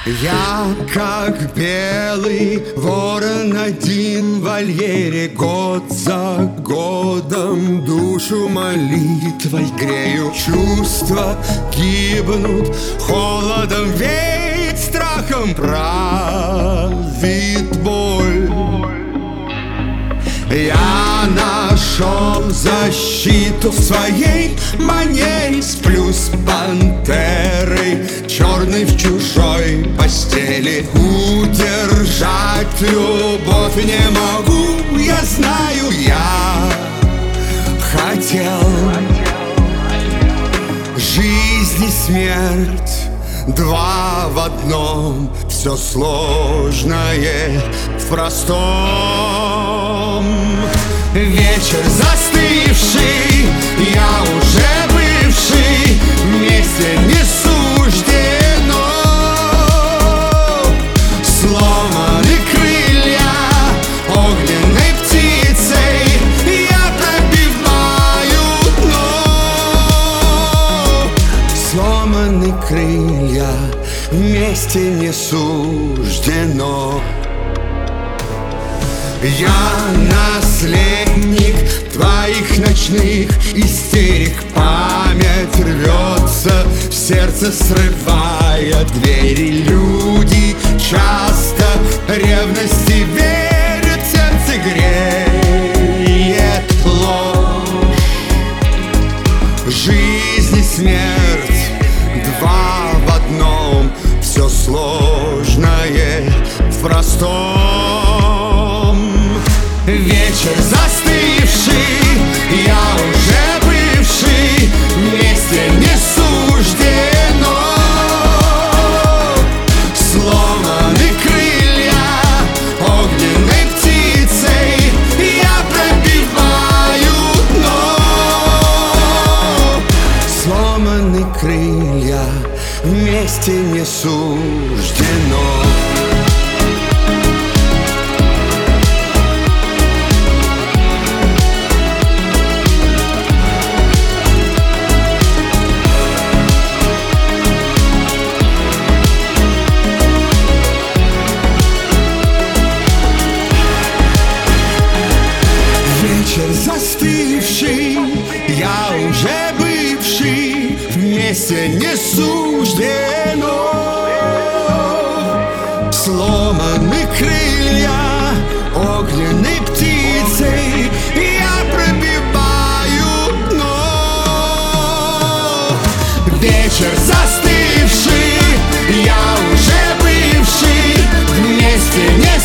Я, как белый ворон, один в вольере, год за годом душу молитвой грею. Чувства гибнут, холодом веет, страхом правит боль. Я нашел защиту в своей манере, сплю с пантерой, черной в чужой постели. Удержать любовь не могу, я знаю, я хотел. Жизнь и смерть два в одном, все сложное в простом. Вечер застывший, я уже бывший, вместе не суждено. Сломаны крылья огненной птицей, я пробиваю дно. Сломаны крылья, вместе не суждено. Я наследник твоих ночных истерик. Память рвется в сердце, срывая двери. Люди часто ревности верят, сердце греет ложь. Жизнь и смерть два в одном, все сложное в простом. Вечер застывший, я уже бывший, вместе не суждено. Сломаны крылья огненной птицей, я пробиваю дно. Сломаны крылья, вместе не суждено. Вечер застывший, я уже бывший, вместе не суждено. Сломаны крылья огненной птицей, я пробиваю дно. Вечер застывший, я уже бывший, вместе не